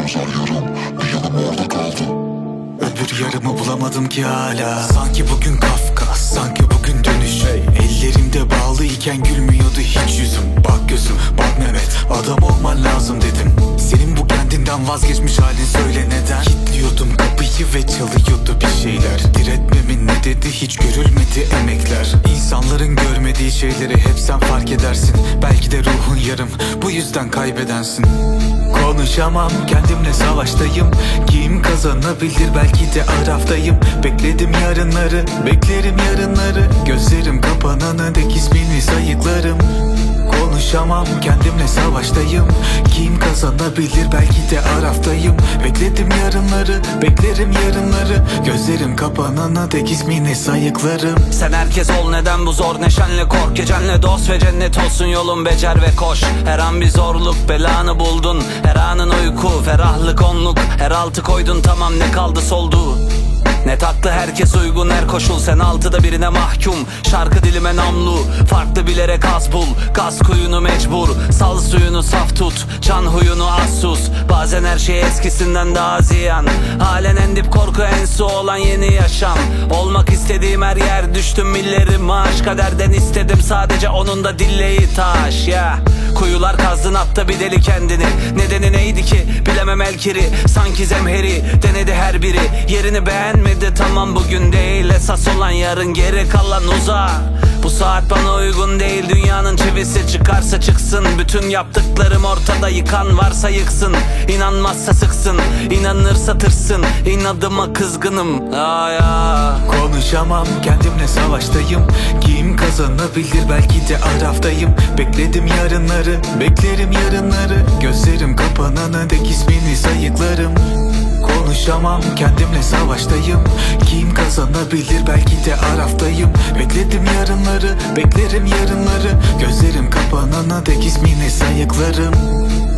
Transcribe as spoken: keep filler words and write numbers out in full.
sözler yarım, bir yanım orada kaldı. Öbür yarımı bulamadım ki hala. Sanki bugün Kafka, sanki bugün dönüş. Ellerimde bağlı iken gülmüyordu hiç yüzüm. Bak gözüm, bak Mehmet, adam olman lazım dedim. Senin bu kendinden vazgeçmiş halin söyle neden? Kilitliyordum kapıyı ve çalıyordu bir şeyler. Diretmemin ne dedi hiç görülmedi emekler. İnsanların görmediği şeyleri hep sen fark edersin. Belki de ruhun yarım, bu yüzden kaybedensin. Konuşamam, kendimle savaştayım. Kim kazanabilir, belki de araftayım. Bekledim yarınları, beklerim yarınları. Gözlerim kapanana dek ismini sayıklarım. Konuşamam, kendimle savaştayım. Kim kazanabilir, belki de araftayım. Bekledim yarınları, beklerim yarınları. Gözlerim kapanana dek ismini sayıklarım. Sen herkes ol, neden bu zor? Neşenle kork, gecenle dost ve cennet olsun yolun, becer ve koş. Her an bir zorluk, belanı buldun. Her anın uyku, ferahlık onluk. Her altı koydun, tamam, ne kaldı soldu? Ne taktı herkes uygun her koşul, sen altıda birine mahkum. Şarkı dilime namlu, farklı bilerek az bul. Gaz kuyunu mecbur, sal suyunu saf tut. Can huyunu az sus, bazen her şey eskisinden daha ziyan. Halen en dip korku, en su olan yeni yaşam. Olmak istediğim her yer, düştüm millerim maaş. Kaderden istedim sadece onun da dilleği taş ya yeah. Kuyular kazdın, hatta bir deli kendini. Nedeni neydi ki bilemem elkiri. Sanki zemheri denedi her biri. Yerini beğenmedi, tamam bugün değil. Esas olan yarın, geri kalan uza. Bu saat bana uygun değil. Dünyanın çivisi çıkarsa çıksın. Bütün yaptıklarım ortada, yıkan varsa yıksın. İnanmazsa sıksın, inanırsa tırsın. İnadıma kızgınım ay ay. Konuşamam, kendimle savaştayım. Kim kazanabilir, belki de araftayım. Bekledim yarınları, beklerim yarınları. Gözlerim kapanana dek ismini sayıklarım. Konuşamam, kendimle savaştayım. Kim kazanabilir, belki de araftayım. Bekledim yarınları, beklerim yarınları. Gözlerim kapanana dek ismini sayıklarım.